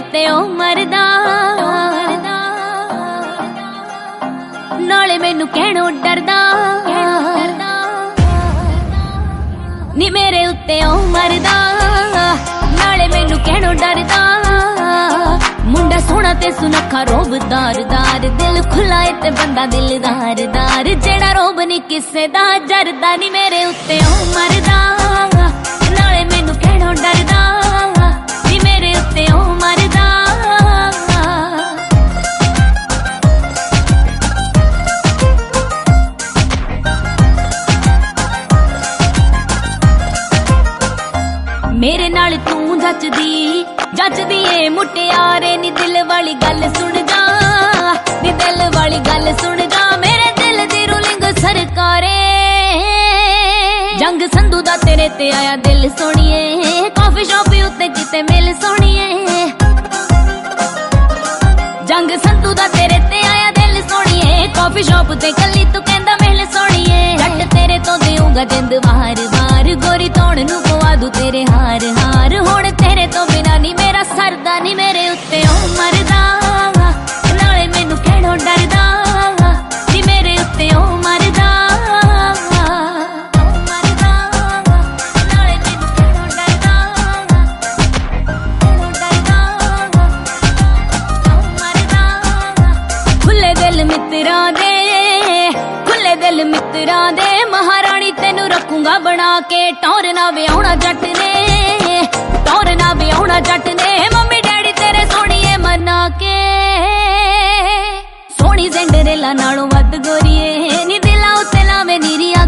उत्ते ओ मरदा नाले मैनू कहणों डरदा नी मेरे उत्ते ओ मरदा नाले मैनू कहणों डरदा मुंडा सोहना ते सुनखा रोबदार दार दिल खुला है ते बंदा दिलदार दार जेड़ा रोब नी किसे दा जरदा नी मेरे उत्ते ओ मरदा नाले मैनू कहणों डरदा नी मेरे उत्ते ओ मरदा मेरे नाल तू जचदी ए मुटियारे नी दिल वाली गल सुन जा नी दिल वाली गल सुन जा मेरे दिल दी रूलिंग सरकारे जंग संधू दा तेरे ते आया दिल सोनिए कॉफी शॉप उत्ते किते मिल सोनिए जंग संधू दा तेरे ते आया दिल सोनिए कॉफी शॉप ते कली तू कहंदा मिल सोनिए जट तेरे तो देऊंगा जिंद वार वार गोरी तोड़ नू पवा दूं तेरे हार हार हुण तेरे तो बिना नी मेरा सरदा नी मेरे उत्ते ओ मरदा नाले मैनू कहणों डरदा नी मेरे उत्ते ओ मरदा नाले मैनू कहणों डरदा खुले दिल मित्रा दे महारानी तेनू रखूंगा बना के टौर ना व्याहुणा जट ने टौर ना व्याहुणा जट ने मम्मी डैडी तेरे सोनिए मना के सोनी सिंडरेला नालों वध गोरीए नी दिला उत्ते लावे नीरी